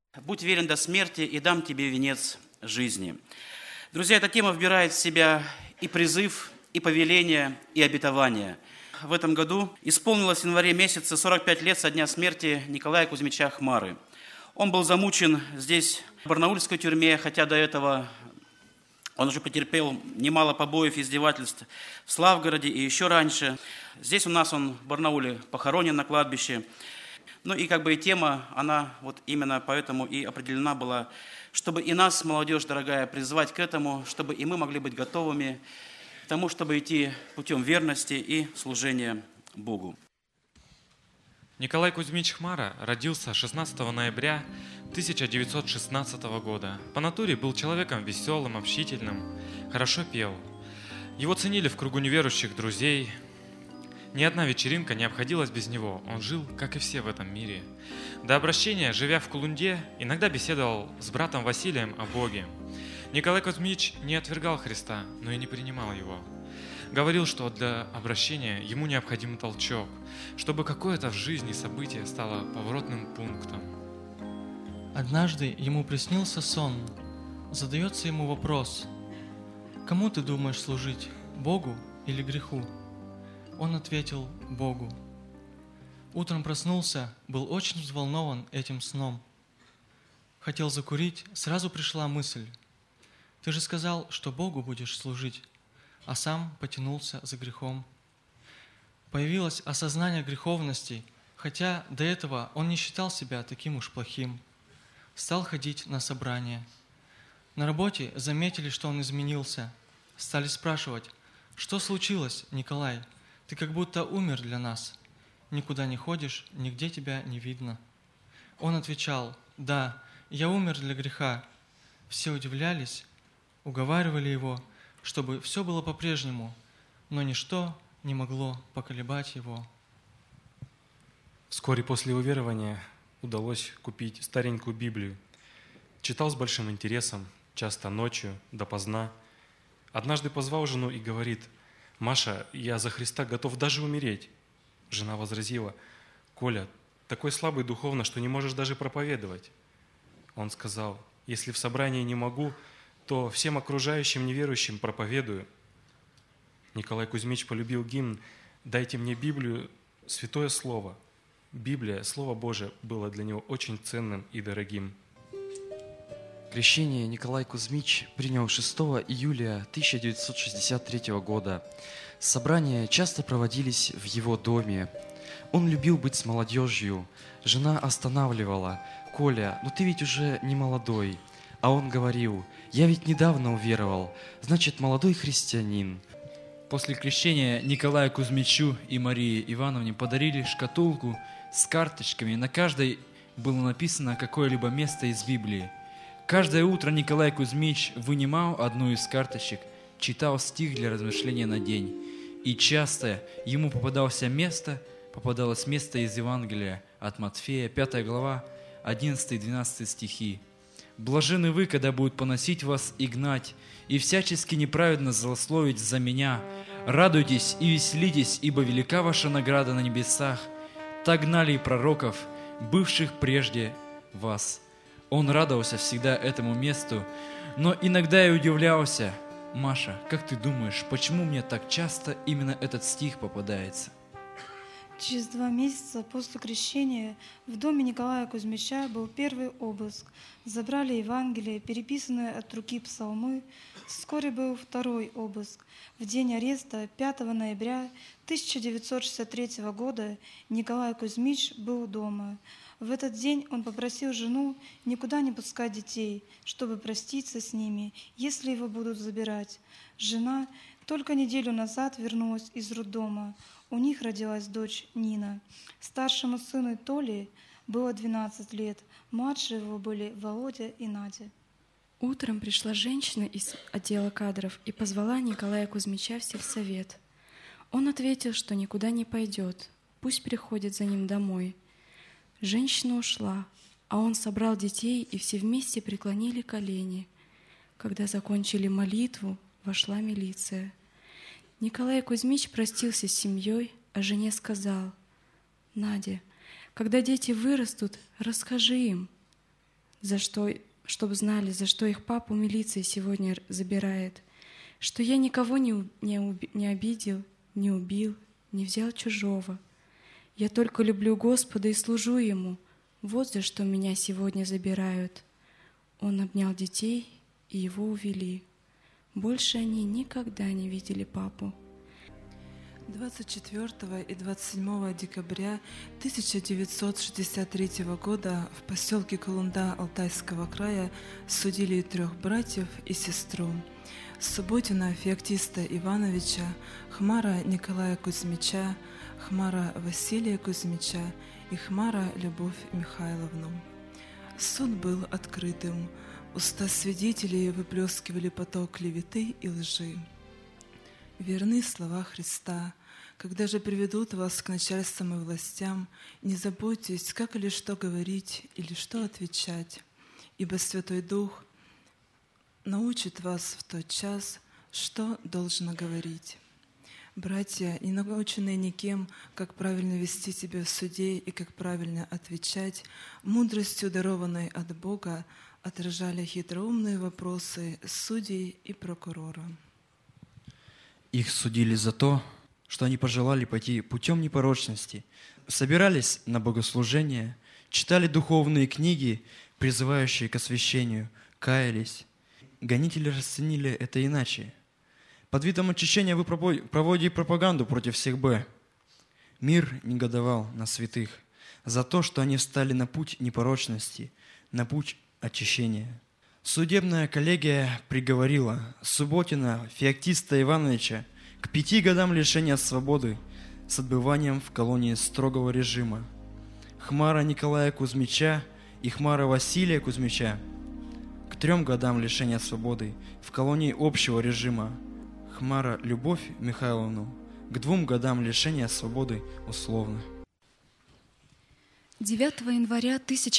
Будь верен до смерти, и дам тебе венец жизни. Друзья, эта тема вбирает в себя и призыв, и повеление, и обетование. В этом году исполнилось в январе месяце 45 лет со дня смерти Николая Кузьмича Хмары. Он был замучен здесь, в барнаульской тюрьме, хотя до этого он уже потерпел немало побоев и издевательств в Славгороде и еще раньше. Здесь у нас он в Барнауле похоронен на кладбище. Ну и и тема, она вот именно поэтому и определена была, чтобы и нас, молодежь дорогая, призвать к этому, чтобы и мы могли быть готовыми к тому, чтобы идти путем верности и служения Богу. Николай Кузьмич Хмара родился 16 ноября 1916 года. По натуре был человеком веселым, общительным, хорошо пел. Его ценили в кругу неверующих друзей. Ни одна вечеринка не обходилась без него. Он жил, как и все в этом мире. До обращения, живя в Кулунде, иногда беседовал с братом Василием о Боге. Николай Кузьмич не отвергал Христа, но и не принимал его. Говорил, что для обращения ему необходим толчок, чтобы какое-то в жизни событие стало поворотным пунктом. Однажды ему приснился сон. Задается ему вопрос: кому ты думаешь служить, Богу или греху? Он ответил: Богу. Утром проснулся, был очень взволнован этим сном. Хотел закурить, сразу пришла мысль: ты же сказал, что Богу будешь служить, а сам потянулся за грехом. Появилось осознание греховности, хотя до этого он не считал себя таким уж плохим. Стал ходить на собрания. На работе заметили, что он изменился. Стали спрашивать: что случилось, Николай? Ты как будто умер для нас. Никуда не ходишь, нигде тебя не видно. Он отвечал: да, я умер для греха. Все удивлялись, уговаривали его, чтобы все было по-прежнему, но ничто не могло поколебать его. Вскоре после уверования удалось купить старенькую Библию. Читал с большим интересом, часто ночью, допоздна. Однажды позвал жену и говорит: «Маша, я за Христа готов даже умереть». Жена возразила: «Коля, такой слабый духовно, что не можешь даже проповедовать». Он сказал: «Если в собрании не могу, то всем окружающим неверующим проповедую». Николай Кузьмич полюбил гимн «Дайте мне Библию, святое слово». Библия, Слово Божие, было для него очень ценным и дорогим. Крещение Николай Кузьмич принял 6 июля 1963 года. Собрания часто проводились в его доме. Он любил быть с молодежью. Жена останавливала: «Коля, ну ты ведь уже не молодой». А он говорил: «Я ведь недавно уверовал, значит, молодой христианин». После крещения Николаю Кузьмичу и Марии Ивановне подарили шкатулку с карточками. На каждой было написано какое-либо место из Библии. Каждое утро Николай Кузьмич вынимал одну из карточек, читал стих для размышления на день. И часто ему попадалось место из Евангелия от Матфея, 5 глава, 11-12 стихи. «Блаженны вы, когда будут поносить вас и гнать, и всячески неправедно злословить за меня. Радуйтесь и веселитесь, ибо велика ваша награда на небесах. Так гнали и пророков, бывших прежде вас». Он радовался всегда этому месту, но иногда и удивлялся: «Маша, как ты думаешь, почему мне так часто именно этот стих попадается?» Через 2 месяца после крещения в доме Николая Кузьмича был первый обыск. Забрали Евангелие, переписанные от руки псалмы. Вскоре был второй обыск. В день ареста, 5 ноября 1963 года, Николай Кузьмич был дома. В этот день он попросил жену никуда не пускать детей, чтобы проститься с ними, если его будут забирать. Жена только неделю назад вернулась из роддома. У них родилась дочь Нина. Старшему сыну Толе было 12 лет, младшие его были Володя и Надя. Утром пришла женщина из отдела кадров и позвала Николая Кузьмича в сельсовет. Он ответил, что никуда не пойдет, пусть приходит за ним домой. Женщина ушла, а он собрал детей, и все вместе преклонили колени. Когда закончили молитву, вошла милиция. Николай Кузьмич простился с семьей, а жене сказал: «Надя, когда дети вырастут, расскажи им». чтобы знали, за что их папу милиция сегодня забирает, что я никого не обидел, не убил, не взял чужого. Я только люблю Господа и служу Ему. Вот за что меня сегодня забирают. Он обнял детей, и его увели. Больше они никогда не видели папу. 24 и 27 декабря 1963 года в поселке Колунда Алтайского края судили 3 братьев и сестру: Субботина Феоктиста Ивановича, Хмара Николая Кузьмича, Хмара Василия Кузьмича и Хмара Любовь Михайловну. Суд был открытым. Уста свидетелей выплескивали поток клеветы и лжи. Верны слова Христа: «Когда же приведут вас к начальствам и властям, не заботьтесь, как или что говорить, или что отвечать, ибо Святой Дух научит вас в тот час, что должно говорить». Братья, не наученные никем, как правильно вести себя в суде и как правильно отвечать, мудростью, дарованной от Бога, отражали хитроумные вопросы судей и прокурора. Их судили за то, что они пожелали пойти путем непорочности, собирались на богослужение, читали духовные книги, призывающие к освящению, каялись. Гонители расценили это иначе. Под видом очищения вы проводите пропаганду против всех Б. Мир негодовал на святых за то, что они встали на путь непорочности, на путь очищения. Судебная коллегия приговорила Субботина Феоктиста Ивановича к 5 годам лишения свободы с отбыванием в колонии строгого режима, Хмара Николая Кузьмича и Хмара Василия Кузьмича к 3 годам лишения свободы в колонии общего режима, Хмара Любовь Михайловну к 2 годам лишения свободы условно. 9 января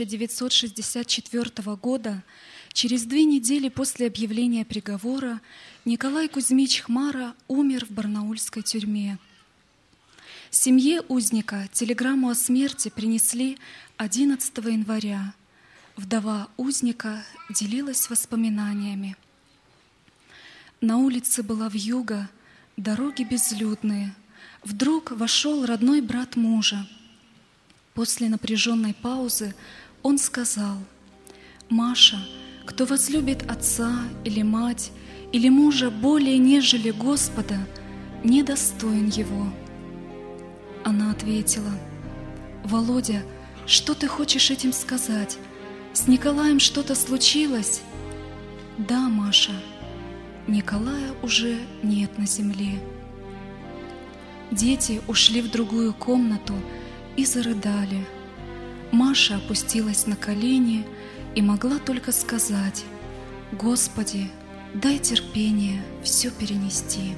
1964 года, через 2 недели после объявления приговора, Николай Кузьмич Хмара умер в барнаульской тюрьме. Семье узника телеграмму о смерти принесли 11 января. Вдова узника делилась воспоминаниями. На улице была вьюга, дороги безлюдные. Вдруг вошел родной брат мужа. После напряженной паузы он сказал: «Маша, кто возлюбит отца или мать, или мужа более, нежели Господа, недостоин его». Она ответила: «Володя, что ты хочешь этим сказать? С Николаем что-то случилось?» «Да, Маша, Николая уже нет на земле». Дети ушли в другую комнату и зарыдали. Маша опустилась на колени и могла только сказать: «Господи, дай терпение все перенести».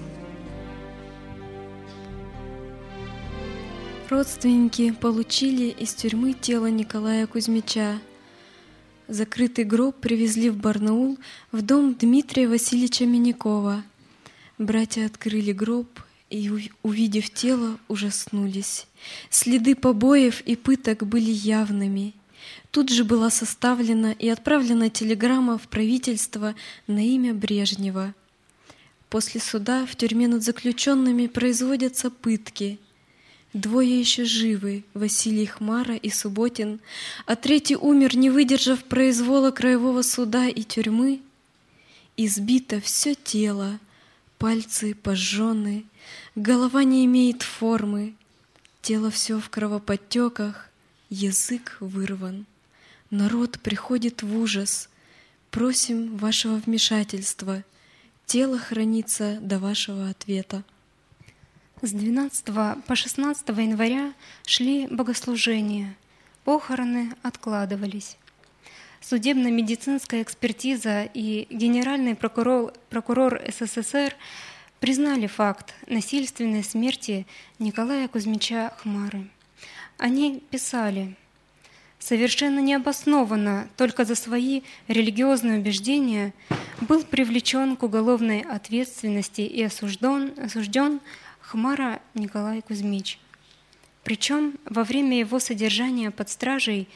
Родственники получили из тюрьмы тело Николая Кузьмича. Закрытый гроб привезли в Барнаул в дом Дмитрия Васильевича Минякова. Братья открыли гроб и, увидев тело, ужаснулись. Следы побоев и пыток были явными. Тут же была составлена и отправлена телеграмма в правительство на имя Брежнева. После суда в тюрьме над заключенными производятся пытки. 2 еще живы, Василий Хмара и Субботин, а 3 умер, не выдержав произвола краевого суда и тюрьмы. Избито все тело, пальцы пожжены, голова не имеет формы, тело все в кровоподтеках, язык вырван. Народ приходит в ужас. Просим вашего вмешательства. Тело хранится до вашего ответа. С 12 по 16 января шли богослужения, похороны откладывались. Судебно-медицинская экспертиза и генеральный прокурор СССР признали факт насильственной смерти Николая Кузьмича Хмары. Они писали: «Совершенно необоснованно, только за свои религиозные убеждения был привлечен к уголовной ответственности и осужден Хмара Николай Кузьмич. Причем во время его содержания под стражей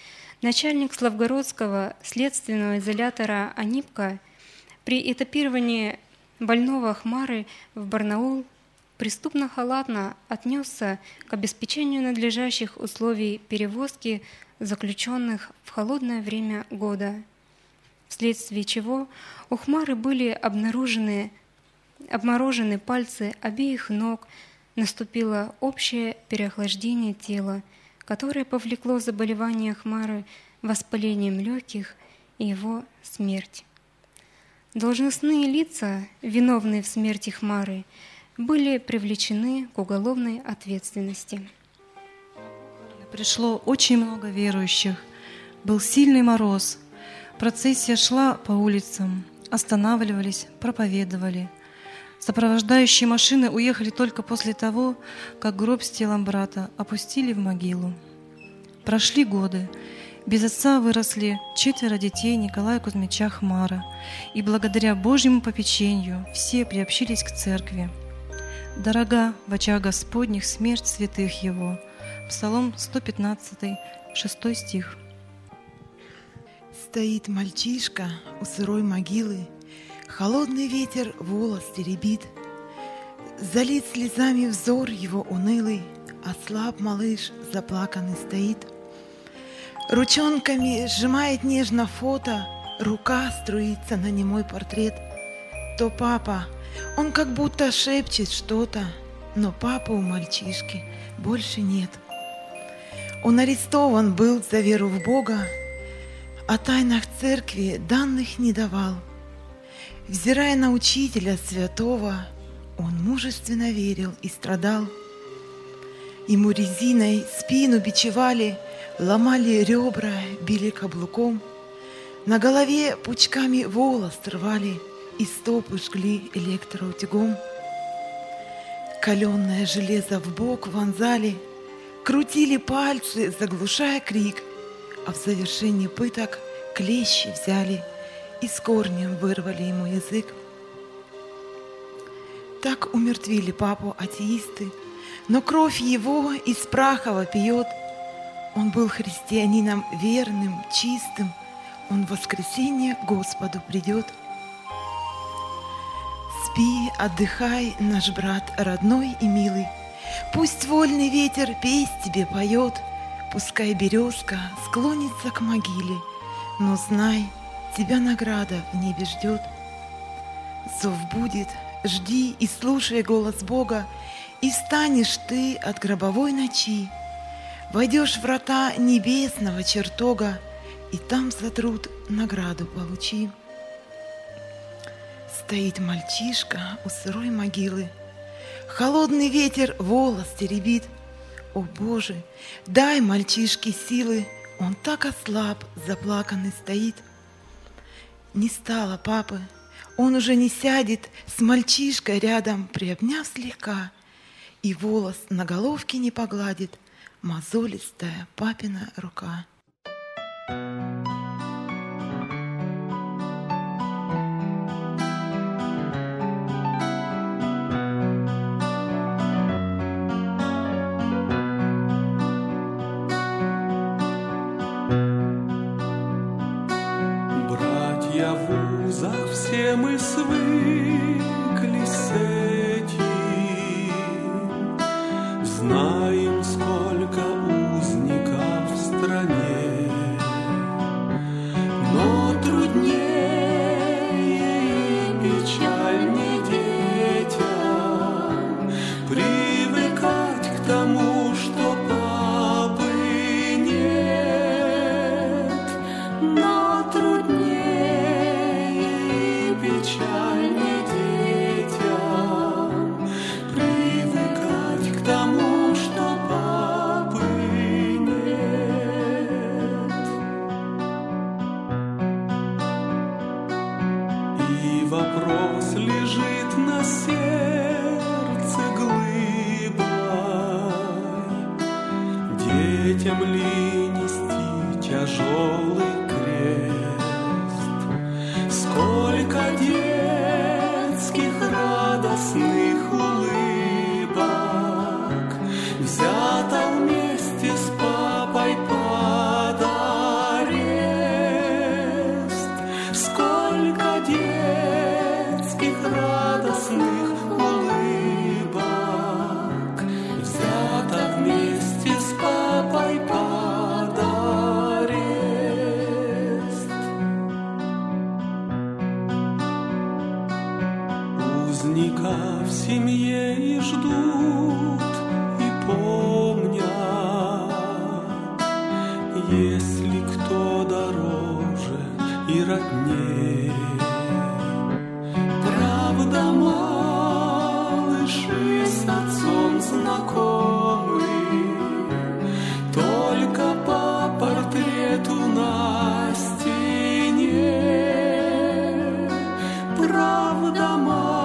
Начальник Славгородского следственного изолятора Анипка при этапировании больного Хмары в Барнаул преступно халатно отнесся к обеспечению надлежащих условий перевозки заключенных в холодное время года, вследствие чего у Хмары были обморожены пальцы обеих ног, наступило общее переохлаждение тела, которое повлекло заболевание Хмары воспалением легких и его смерть. Должностные лица, виновные в смерти Хмары, были привлечены к уголовной ответственности. Пришло очень много верующих. Был сильный мороз. Процессия шла по улицам. Останавливались, проповедовали. Сопровождающие машины уехали только после того, как гроб с телом брата опустили в могилу. Прошли годы. Без отца выросли 4 детей Николая Кузьмича Хмара, и благодаря Божьему попечению все приобщились к церкви. «Дорога в очах Господних смерть святых Его». Псалом 115, 6 стих. Стоит мальчишка у сырой могилы, холодный ветер волос теребит, залит слезами взор его унылый, а слаб малыш заплаканный стоит. Ручонками сжимает нежно фото, рука струится на немой портрет. То папа, он как будто шепчет что-то, но папы у мальчишки больше нет. Он арестован был за веру в Бога, о тайнах церкви данных не давал. Взирая на учителя святого, он мужественно верил и страдал. Ему резиной спину бичевали, ломали ребра, били каблуком. На голове пучками волос рвали и стопы жгли электроутюгом. Каленное железо в бок вонзали, крутили пальцы, заглушая крик, а в завершении пыток клещи взяли и с корнем вырвали ему язык. Так умертвили папу атеисты, но кровь его из праха вопиет. Он был христианином верным, чистым, он в воскресенье Господу придет. Спи, отдыхай, наш брат родной и милый, пусть вольный ветер песнь тебе поет, пускай березка склонится к могиле, но знай, тебя награда в небе ждет. Зов будет, жди и слушай голос Бога, и встанешь ты от гробовой ночи, войдешь в врата небесного чертога, и там за труд награду получи. Стоит мальчишка у сырой могилы, холодный ветер волос теребит. О Боже, дай мальчишке силы, он так ослаб, заплаканный стоит. Не стало папы, он уже не сядет с мальчишкой рядом, приобняв слегка, и волос на головке не погладит мозолистая папина рука. Братья в узах, все мы свыклись с этим, знаем, сколько узников в стране, но труднее и печальнее детям привыкать к тому, что папы нет, но труднее и печальнее детям привыкать к тому, что папы нет. И вопрос лежит на сердце глыбой, детям ли нести тяжелый крест? Сколько детских радостных улыбок взято вместе с папой подарить семье и ждут, и помнят, если кто дороже и роднее. Правда, малыши с отцом знакомы, только по портрету на стене. Правда,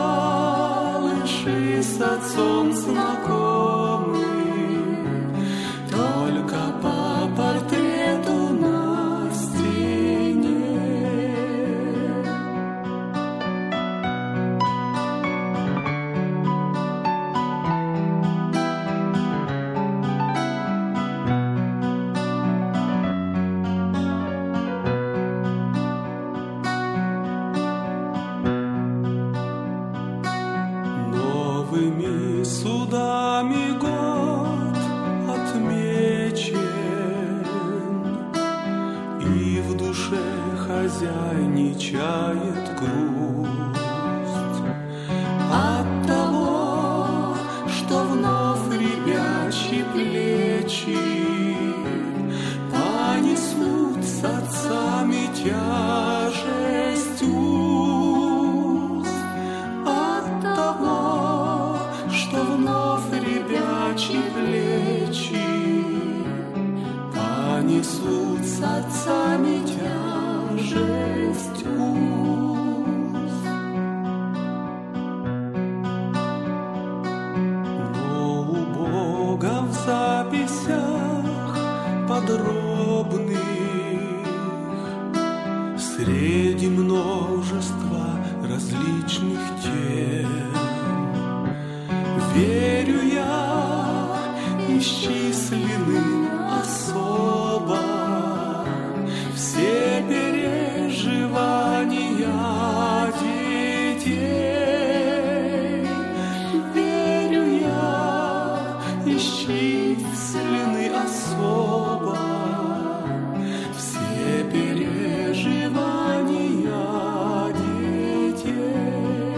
малыши с отцом знакомы, только по портрету на стене. Новыми судами год отмечен, и в душе хозяйничает грусть от того, что вновь ребячьи плечи понесут с отцами тяжесть уст. От того, что вновь ребячьи плечи понесут с отцами тяжесть уст. Но у Бога в записях подробных среди множества различных тем, верю я, исчислены особо все переживания детей. Верю я, исчислены особо все переживания детей.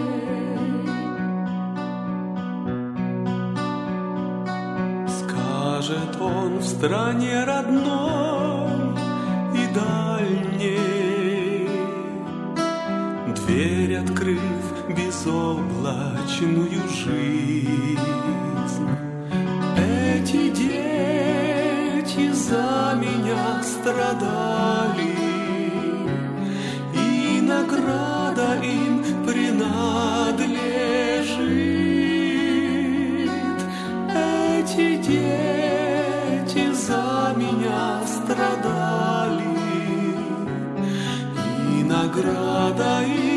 Скажет он в стране родной и дальней, дверь открыв безоблачную жизнь. Эти дети за меня страдали, и награда им принадлежит. Эти дети за меня страдали, и награда им